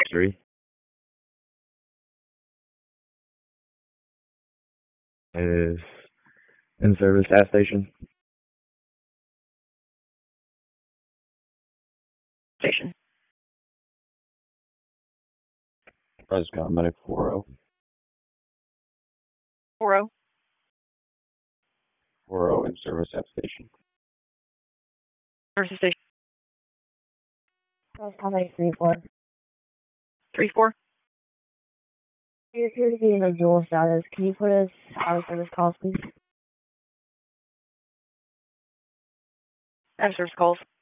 3. Is in service gas station. Station. Prescott Medic 40. 40. 40 in service gas station. Service station. Prescott Medic 34. 34. We appear to be in a dual status. Can you put us out of service calls, please? Out of service calls.